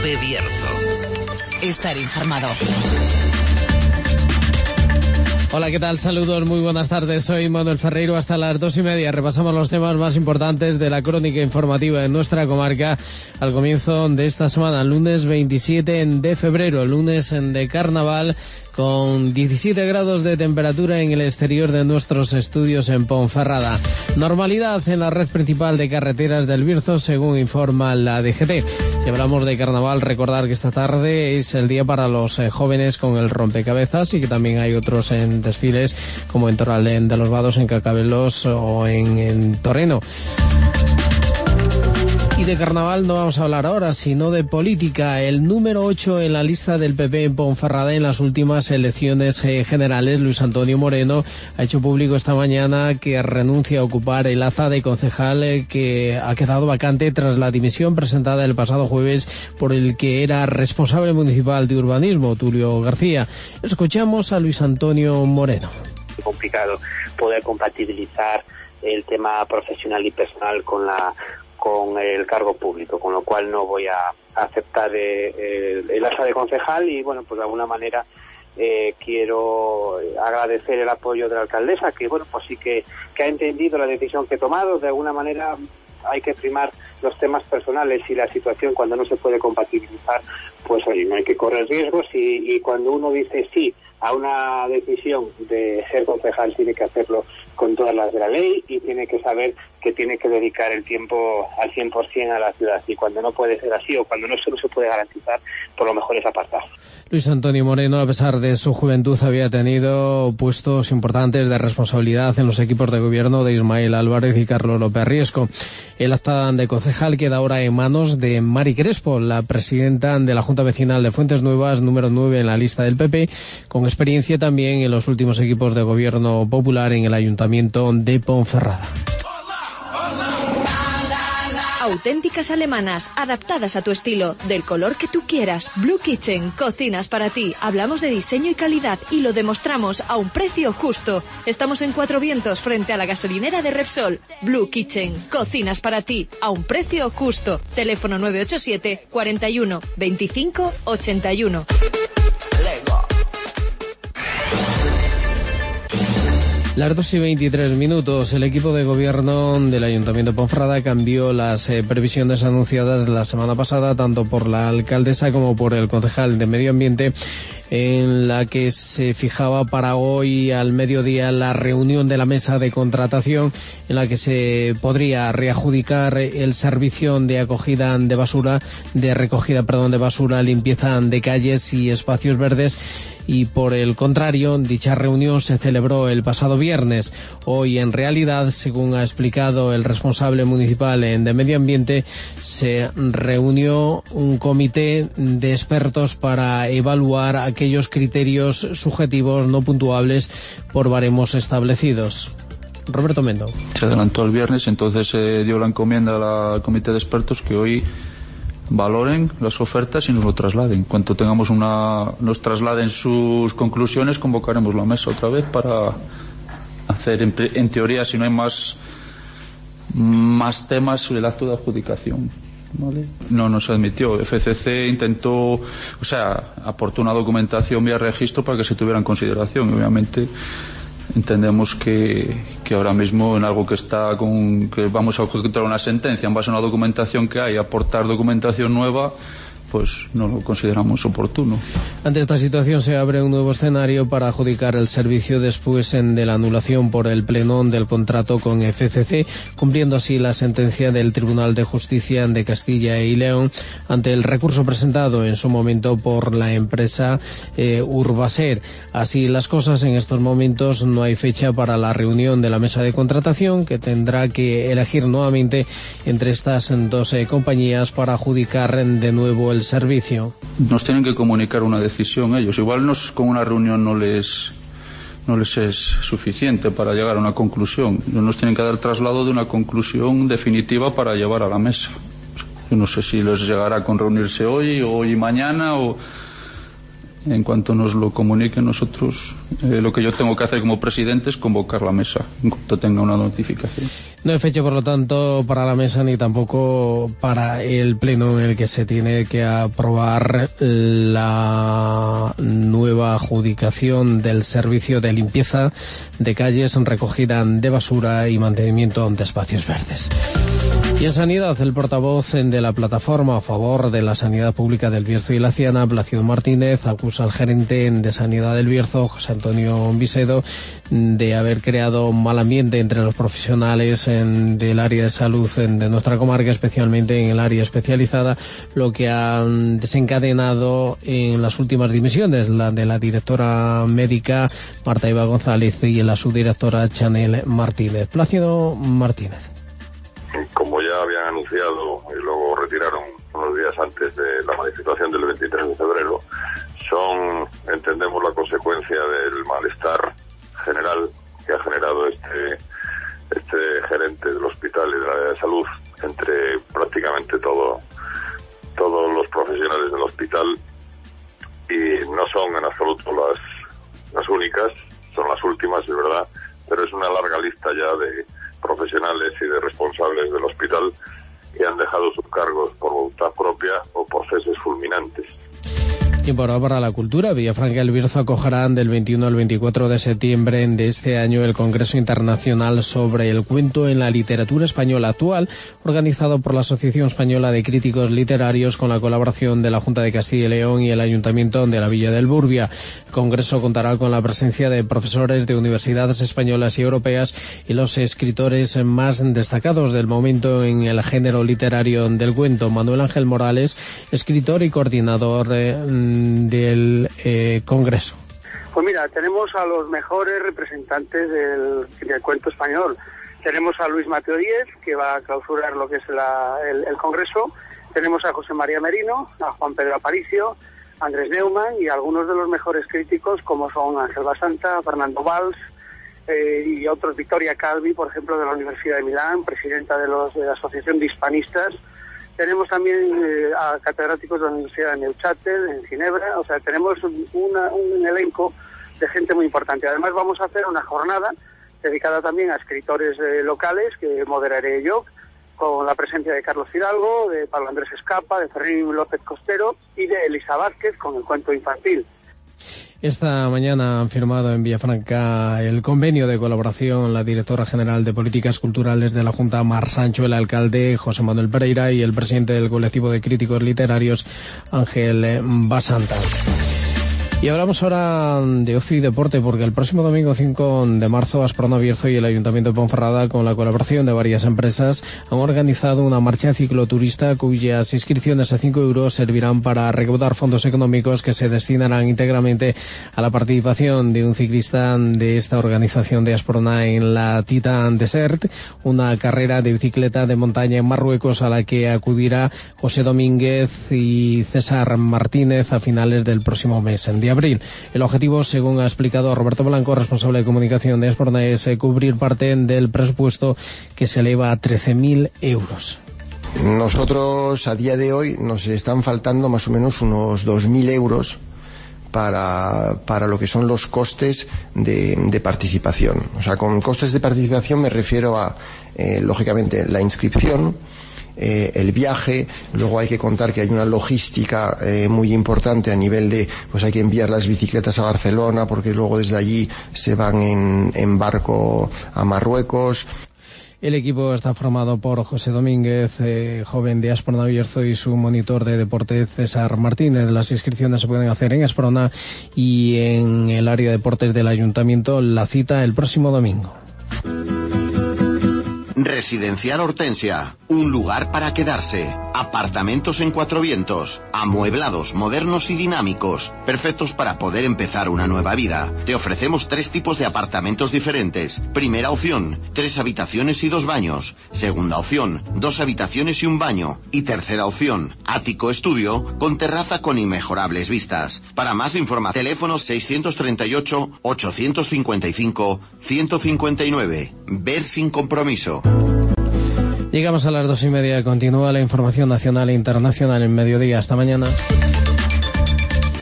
Cope Bierzo. Estar informado. Hola, ¿qué tal? Saludos, muy buenas tardes. Soy Manuel Ferreiro. Hasta las 2:30 repasamos los temas más importantes de la crónica informativa en nuestra comarca al comienzo de esta semana, lunes 27 de febrero, lunes de carnaval, con 17 grados de temperatura en el exterior de nuestros estudios en Ponferrada. Normalidad en la red principal de carreteras del Bierzo, según informa la DGT. Si hablamos de carnaval, recordar que esta tarde es el día para los jóvenes con el rompecabezas y que también hay otros en desfiles como en Toralén de los Vados, en Cacabelos o en Torreno. Y de carnaval no vamos a hablar ahora, sino de política. El número 8 en la lista del PP en Ponferrada en las últimas elecciones generales, Luis Antonio Moreno, ha hecho público esta mañana que renuncia a ocupar el aza de concejal que ha quedado vacante tras la dimisión presentada el pasado jueves por el que era responsable municipal de urbanismo, Tulio García. Escuchamos a Luis Antonio Moreno. Es complicado poder compatibilizar el tema profesional y personal con el cargo público, con lo cual no voy a aceptar el asa de concejal y bueno, pues de alguna manera quiero agradecer el apoyo de la alcaldesa, que bueno, pues sí que ha entendido la decisión que he tomado. De alguna manera hay que primar los temas personales y la situación cuando no se puede compatibilizar, pues oye, no hay que correr riesgos y cuando uno dice sí a una decisión de ser concejal tiene que hacerlo con todas las de la ley y tiene que saber que tiene que dedicar el tiempo al 100% a la ciudad, y cuando no puede ser así o cuando no se puede garantizar, por lo mejor es apartar. Luis Antonio Moreno, a pesar de su juventud, había tenido puestos importantes de responsabilidad en los equipos de gobierno de Ismael Álvarez y Carlos López Riesco. El acta de concejal queda ahora en manos de Mari Crespo, la presidenta de la Junta Vecinal de Fuentes Nuevas, número 9 en la lista del PP, con experiencia también en los últimos equipos de gobierno popular en el Ayuntamiento de Ponferrada. Auténticas alemanas, adaptadas a tu estilo, del color que tú quieras. Blue Kitchen, cocinas para ti. Hablamos de diseño y calidad y lo demostramos a un precio justo. Estamos en Cuatro Vientos, frente a la gasolinera de Repsol. Blue Kitchen, cocinas para ti, a un precio justo. Teléfono 987 41 25 81. Las 2:23. El equipo de gobierno del Ayuntamiento de Ponferrada cambió las previsiones anunciadas la semana pasada, tanto por la alcaldesa como por el concejal de Medio Ambiente, en la que se fijaba para hoy al mediodía la reunión de la mesa de contratación, en la que se podría readjudicar el servicio de recogida de basura, limpieza de calles y espacios verdes. Y por el contrario, dicha reunión se celebró el pasado viernes. Hoy, en realidad, según ha explicado el responsable municipal de Medio Ambiente, se reunió un comité de expertos para evaluar aquellos criterios subjetivos no puntuables por baremos establecidos. Roberto Mendo. Se adelantó el viernes, entonces se dio la encomienda al comité de expertos que hoy valoren las ofertas y nos lo trasladen. En cuanto nos trasladen sus conclusiones, convocaremos la mesa otra vez para hacer, en teoría, si no hay más temas, el acto de adjudicación. ¿Vale? No se admitió. FCC intentó, aportó una documentación vía registro para que se tuviera en consideración. Obviamente entendemos que ahora mismo en algo que vamos a ejecutar una sentencia en base a una documentación que hay, aportar documentación nueva, pues no lo consideramos oportuno. Ante esta situación se abre un nuevo escenario para adjudicar el servicio después de la anulación por el Pleno del contrato con FCC, cumpliendo así la sentencia del Tribunal de Justicia de Castilla y León ante el recurso presentado en su momento por la empresa Urbaser. Así las cosas, en estos momentos no hay fecha para la reunión de la mesa de contratación, que tendrá que elegir nuevamente entre estas dos compañías para adjudicar de nuevo el servicio. Nos tienen que comunicar una decisión ellos. Igual con una reunión no les es suficiente para llegar a una conclusión. Nos tienen que dar traslado de una conclusión definitiva para llevar a la mesa. Yo no sé si les llegará con reunirse hoy y mañana en cuanto nos lo comuniquen nosotros, lo que yo tengo que hacer como presidente es convocar la mesa en cuanto tenga una notificación. No hay fecha, por lo tanto, para la mesa ni tampoco para el pleno en el que se tiene que aprobar la nueva adjudicación del servicio de limpieza de calles, recogida de basura y mantenimiento de espacios verdes. Y en sanidad, el portavoz de la plataforma a favor de la sanidad pública del Bierzo y la Ciana, Plácido Martínez, acusa al gerente de sanidad del Bierzo, José Antonio Visedo, de haber creado un mal ambiente entre los profesionales del área de salud de nuestra comarca, especialmente en el área especializada, lo que ha desencadenado en las últimas dimisiones, la de la directora médica Marta Eva González y la subdirectora Chanel Martínez. Plácido Martínez. Como ya habían anunciado y luego retiraron unos días antes de la manifestación del 23 de febrero, entendemos, la consecuencia del malestar general que ha generado este gerente del hospital y del área de salud entre prácticamente todos los profesionales del hospital, y no son en absoluto las únicas, son las últimas, de verdad, pero es una larga lista ya de profesionales y de responsables del hospital que han dejado sus cargos por voluntad propia o por ceses fulminantes. Tiempo ahora para la cultura. Villafranca del Bierzo acogerán del 21 al 24 de septiembre de este año el Congreso Internacional sobre el Cuento en la Literatura Española Actual, organizado por la Asociación Española de Críticos Literarios con la colaboración de la Junta de Castilla y León y el Ayuntamiento de la Villa del Burbia. El Congreso contará con la presencia de profesores de universidades españolas y europeas y los escritores más destacados del momento en el género literario del cuento. Manuel Ángel Morales, escritor y coordinador del Congreso. Pues mira, tenemos a los mejores representantes del cuento español. Tenemos a Luis Mateo Díez, que va a clausurar lo que es el Congreso. Tenemos a José María Merino, a Juan Pedro Aparicio, a Andrés Neumann y algunos de los mejores críticos, como son Ángel Basanta, Fernando Valls y otros, Victoria Calvi, por ejemplo, de la Universidad de Milán, presidenta de la Asociación de Hispanistas. Tenemos también a catedráticos de la Universidad de Neuchâtel, en Ginebra. O sea, tenemos un elenco de gente muy importante. Además, vamos a hacer una jornada dedicada también a escritores locales, que moderaré yo, con la presencia de Carlos Fidalgo, de Pablo Andrés Escapa, de Fermín López Costero y de Elisa Vázquez con el cuento infantil. Esta mañana han firmado en Villafranca el convenio de colaboración la directora general de Políticas Culturales de la Junta, Mar Sancho, el alcalde José Manuel Pereira y el presidente del colectivo de críticos literarios, Ángel Basanta. Y hablamos ahora de ocio y deporte, porque el próximo domingo 5 de marzo Asprona Bierzo y el Ayuntamiento de Ponferrada, con la colaboración de varias empresas, han organizado una marcha cicloturista cuyas inscripciones a 5 euros servirán para recaudar fondos económicos que se destinarán íntegramente a la participación de un ciclista de esta organización de Asprona en la Titan Desert, una carrera de bicicleta de montaña en Marruecos a la que acudirá José Domínguez y César Martínez a finales del próximo mes, en abril. El objetivo, según ha explicado Roberto Blanco, responsable de comunicación de Asprona, es cubrir parte del presupuesto que se eleva a 13.000 euros. Nosotros, a día de hoy, nos están faltando más o menos unos 2.000 euros para lo que son los costes de participación. O sea, con costes de participación me refiero a, lógicamente, la inscripción, el viaje. Luego hay que contar que hay una logística muy importante a nivel de, pues hay que enviar las bicicletas a Barcelona, porque luego desde allí se van en barco a Marruecos. El equipo está formado por José Domínguez, joven de Asprona Bierzo, y su monitor de deporte César Martínez. Las inscripciones se pueden hacer en Asprona y en el área de deportes del Ayuntamiento. La cita el próximo domingo. Residencial Hortensia, un lugar para quedarse. Apartamentos en Cuatro Vientos, amueblados, modernos y dinámicos, perfectos para poder empezar una nueva vida. Te ofrecemos 3 tipos de apartamentos diferentes. Primera opción, 3 habitaciones y 2 baños. Segunda opción, 2 habitaciones y un baño. Y tercera opción, ático estudio con terraza con inmejorables vistas. Para más información, teléfono 638 855 159. Ver sin compromiso. Llegamos a las 2:30. Continúa la información nacional e internacional en Mediodía. Hasta mañana.